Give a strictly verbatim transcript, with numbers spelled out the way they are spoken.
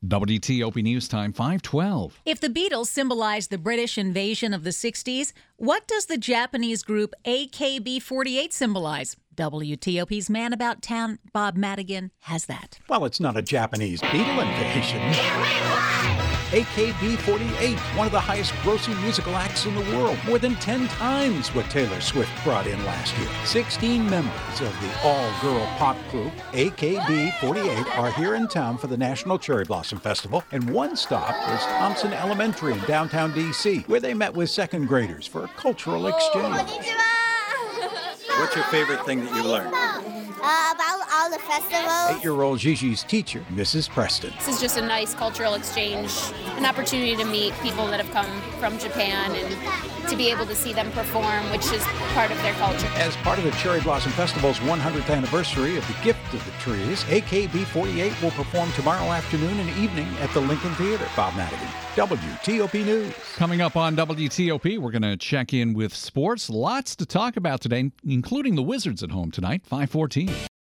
W T O P News Time, five twelve. If the Beatles symbolized the British invasion of the sixties, what does the Japanese group A K B forty-eight symbolize? W T O P's Man About Town, Bob Madigan, has that. Well, it's not a Japanese Beatle invasion. A K B forty-eight, one of the highest grossing musical acts in the world, more than ten times what Taylor Swift brought in last year. sixteen members of the all-girl pop group A K B forty-eight are here in town for the National Cherry Blossom Festival, and one stop was Thompson Elementary in downtown D C, where they met with second graders for a cultural exchange. What's your favorite thing that you learned? Uh, about all the festivals. Eight-year-old Gigi's teacher, Missus Preston. This is just a nice cultural exchange, an opportunity to meet people that have come from Japan and to be able to see them perform, which is part of their culture. As part of the Cherry Blossom Festival's one hundredth anniversary of the Gift of the Trees, A K B forty-eight will perform tomorrow afternoon and evening at the Lincoln Theater. Bob Madigan, W T O P News. Coming up on W T O P, we're going to check in with sports. Lots to talk about today, including the Wizards at home tonight, five fourteen.